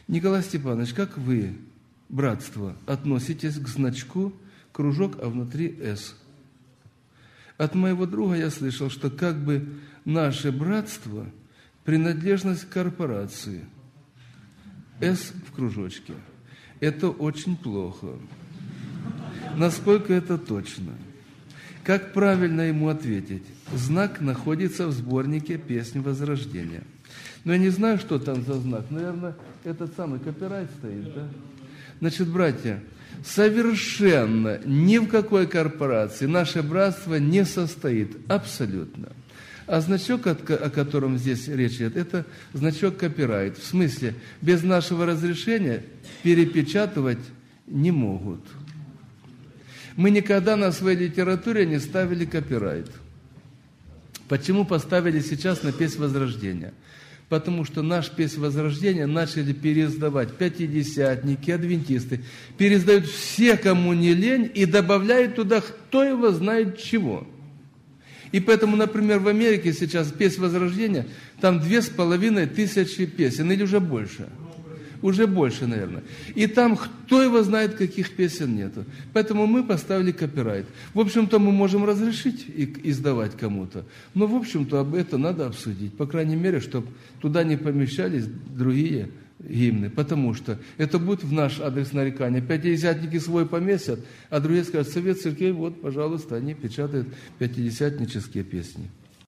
Николай Степанович, как вы, братство, относитесь к значку кружок, а внутри «С»? От моего друга я слышал, что как бы наше братство – принадлежность к корпорации. «С» в кружочке. Это очень плохо. Насколько это точно? Как правильно ему ответить? Знак находится в сборнике «Песнь Возрождения». Но я не знаю, что там за знак. Наверное, этот самый копирайт стоит, да? Значит, братья, совершенно ни в какой корпорации наше братство не состоит. Абсолютно. А значок, о котором здесь речь идет, это значок копирайт. В смысле, без нашего разрешения перепечатывать не могут. Мы никогда на своей литературе не ставили копирайт. Почему поставили сейчас на «Песнь Возрождения»? Потому что наш «Песнь Возрождения» начали переиздавать пятидесятники, адвентисты. Переиздают все, кому не лень, и добавляют туда кто его знает чего. И поэтому, например, в Америке сейчас «Песнь Возрождения», там 2500 песен, или уже больше. Уже больше, наверное. И там кто его знает, каких песен нету. Поэтому мы поставили копирайт. В общем-то, мы можем разрешить издавать кому-то. Но, в общем-то, об этом надо обсудить. По крайней мере, чтобы туда не помещались другие гимны. Потому что это будет в наш адрес нарекания. Пятидесятники свой поместят, а другие скажут: Совет Церкви, вот, пожалуйста, они печатают пятидесятнические песни.